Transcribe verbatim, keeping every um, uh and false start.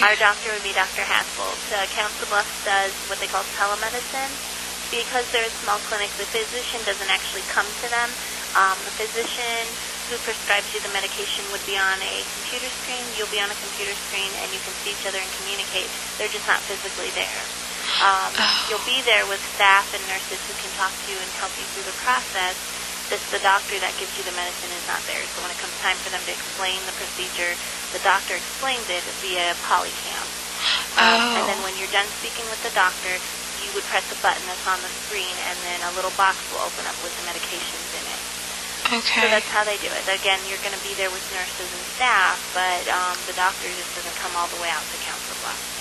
Our doctor would be Doctor Hatfield. Uh, Council Bluffs does what they call telemedicine. Because they're a small clinic, the physician doesn't actually come to them. Um, the physician who prescribes you the medication would be on a computer screen. You'll be on a computer screen, and you can see each other and communicate. They're just not physically there. Um, Oh. You'll be there with staff and nurses who can talk to you and help you through the process. This, the doctor that gives you the medicine is not there. So when it comes time for them to explain the procedure, the doctor explains it via Polycam. Um, Oh. And then when you're done speaking with the doctor, you would press a button that's on the screen, and then a little box will open up with the medications in it. Okay. So that's how they do it. Again, you're going to be there with nurses and staff, but um, the doctor just doesn't come all the way out to Council Bluffs.